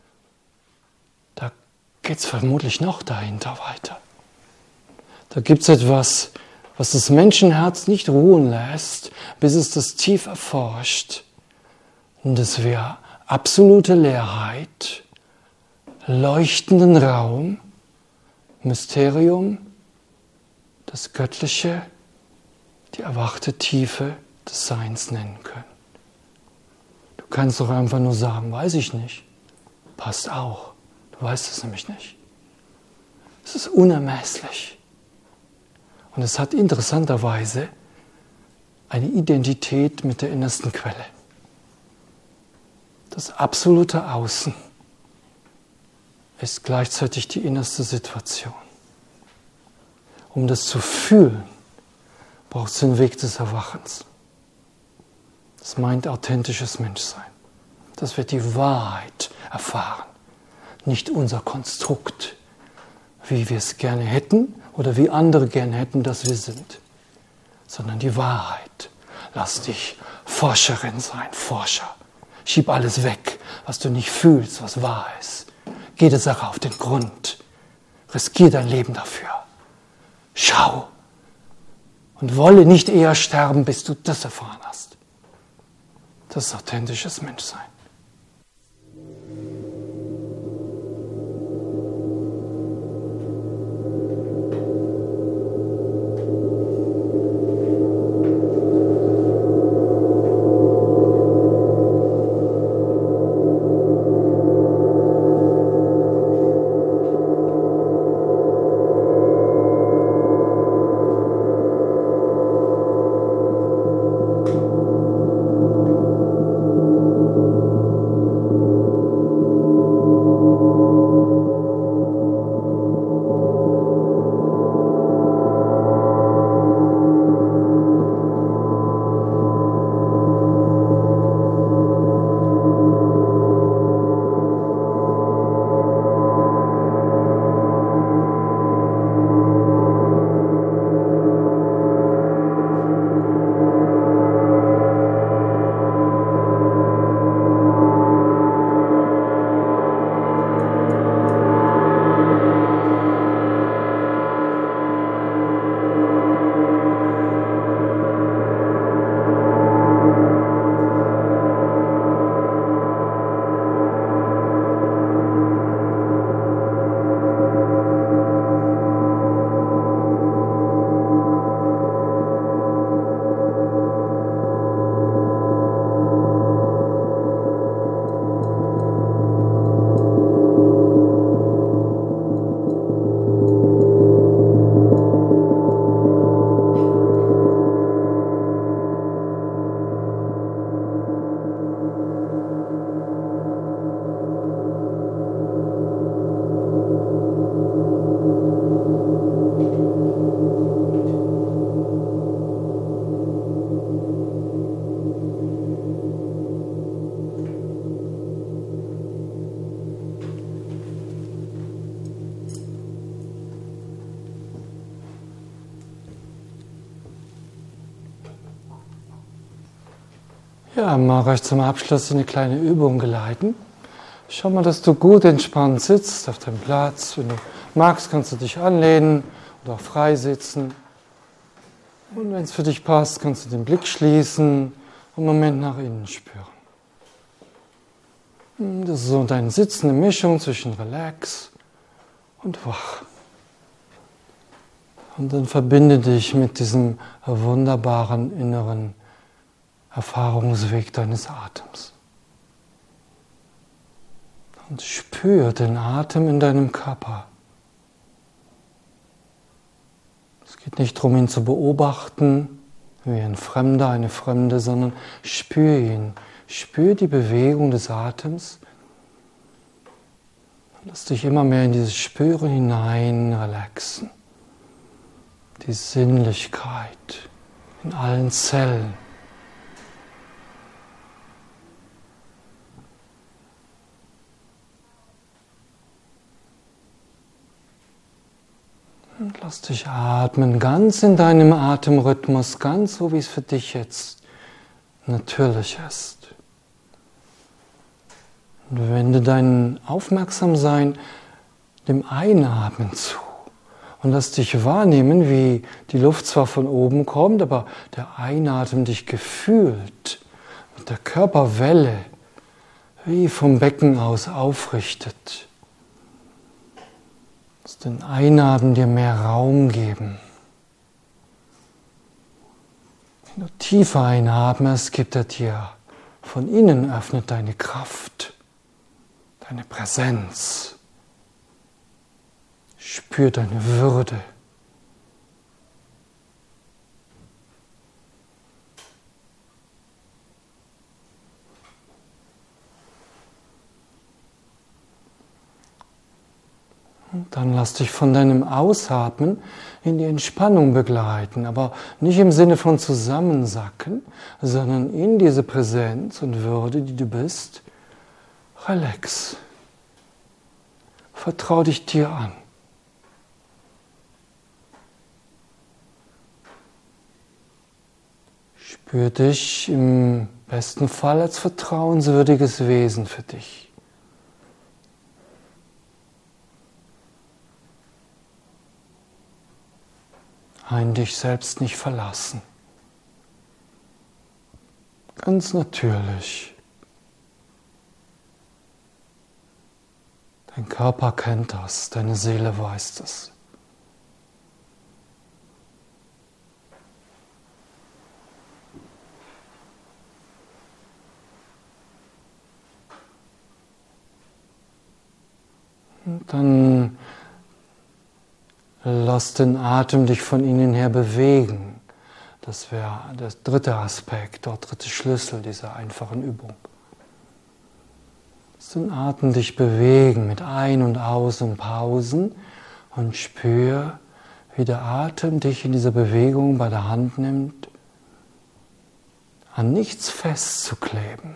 Speaker 1: da geht es vermutlich noch dahinter weiter. Da gibt es etwas, was das Menschenherz nicht ruhen lässt, bis es das tief erforscht. Und das wäre absolute Leerheit, leuchtenden Raum, Mysterium, das Göttliche, die erwachte Tiefe des Seins nennen können. Du kannst doch einfach nur sagen, weiß ich nicht. Passt auch. Du weißt es nämlich nicht. Es ist unermesslich. Und es hat interessanterweise eine Identität mit der innersten Quelle. Das absolute Außen ist gleichzeitig die innerste Situation. Um das zu fühlen, braucht es den Weg des Erwachens. Das meint authentisches Menschsein. Dass wir die Wahrheit erfahren, nicht unser Konstrukt, wie wir es gerne hätten oder wie andere gerne hätten, dass wir sind, sondern die Wahrheit. Lass dich Forscherin sein, Forscher. Schieb alles weg, was du nicht fühlst, was wahr ist. Geh der Sache auf den Grund. Riskier dein Leben dafür. Schau und wolle nicht eher sterben, bis du das erfahren hast. Das ist authentisches Menschsein. Ja, mag euch zum Abschluss eine kleine Übung geleiten. Schau mal, dass du gut entspannt sitzt auf deinem Platz. Wenn du magst, kannst du dich anlehnen oder auch frei sitzen. Und wenn es für dich passt, kannst du den Blick schließen und einen Moment nach innen spüren. Das ist so deine sitzende Mischung zwischen Relax und Wach. Und dann verbinde dich mit diesem wunderbaren inneren Erfahrungsweg deines Atems. Und spür den Atem in deinem Körper. Es geht nicht darum, ihn zu beobachten, wie ein Fremder, eine Fremde, sondern spür ihn. Spür die Bewegung des Atems. Lass dich immer mehr in dieses Spüren hinein relaxen. Die Sinnlichkeit in allen Zellen. Und lass dich atmen, ganz in deinem Atemrhythmus, ganz so, wie es für dich jetzt natürlich ist. Und wende dein Aufmerksamsein dem Einatmen zu. Und lass dich wahrnehmen, wie die Luft zwar von oben kommt, aber der Einatmen dich gefühlt mit der Körperwelle wie vom Becken aus aufrichtet. Lass den Einatmen dir mehr Raum geben. Wenn du tiefer einatmest, gibt er dir von innen, öffnet deine Kraft, deine Präsenz. Spür deine Würde. Und dann lass dich von deinem Ausatmen in die Entspannung begleiten, aber nicht im Sinne von zusammensacken, sondern in diese Präsenz und Würde, die du bist. Relax. Vertrau dich dir an. Spür dich im besten Fall als vertrauenswürdiges Wesen für dich. Ein dich selbst nicht verlassen. Ganz natürlich. Dein Körper kennt das, deine Seele weiß das. Und dann lass den Atem dich von innen her bewegen. Das wäre der dritte Aspekt, der dritte Schlüssel dieser einfachen Übung. Lass den Atem dich bewegen mit Ein- und Aus- und Pausen und spür, wie der Atem dich in dieser Bewegung bei der Hand nimmt, an nichts festzukleben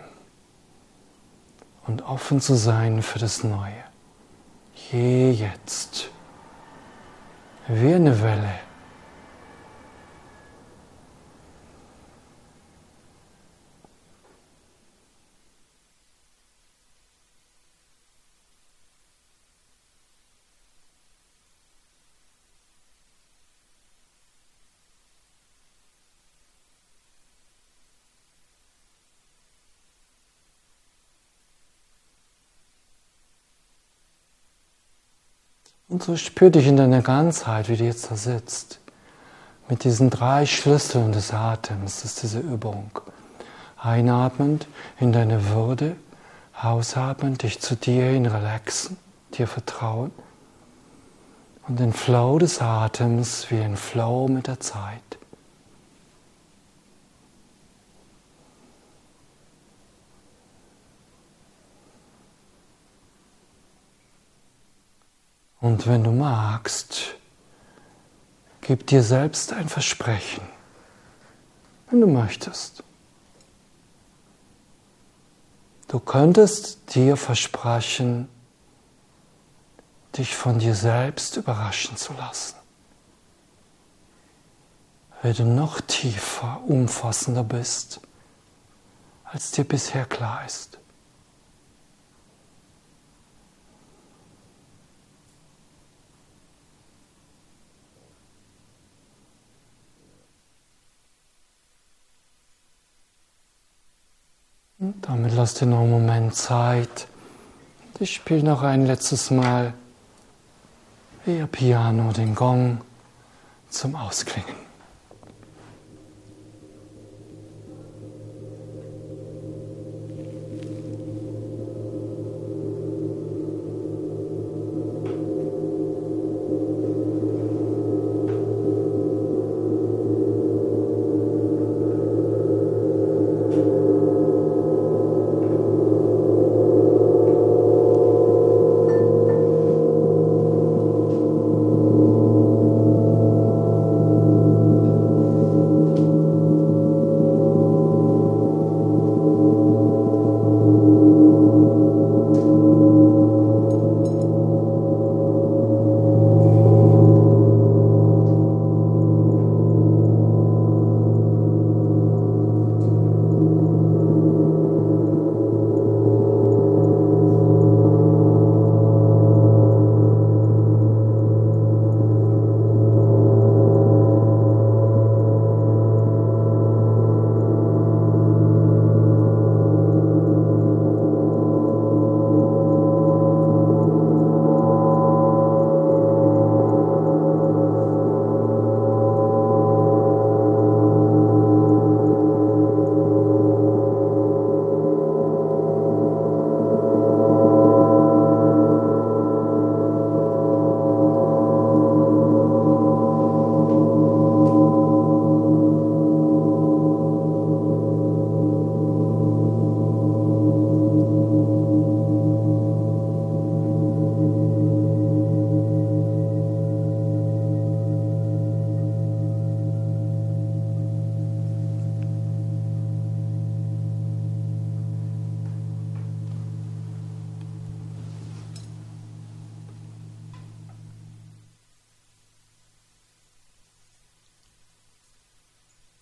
Speaker 1: und offen zu sein für das Neue. Je jetzt. Wie eine Welle. Und so spür dich in deiner Ganzheit, wie du jetzt da sitzt. Mit diesen drei Schlüsseln des Atems, das ist diese Übung. Einatmend in deine Würde, ausatmend dich zu dir hin relaxen, dir vertrauen. Und den Flow des Atems wie ein Flow mit der Zeit. Und wenn du magst, gib dir selbst ein Versprechen, wenn du möchtest. Du könntest dir versprechen, dich von dir selbst überraschen zu lassen. Wenn du noch tiefer, umfassender bist, als dir bisher klar ist. Und damit lass dir noch einen Moment Zeit. Ich spiele noch ein letztes Mal via Piano den Gong zum Ausklingen.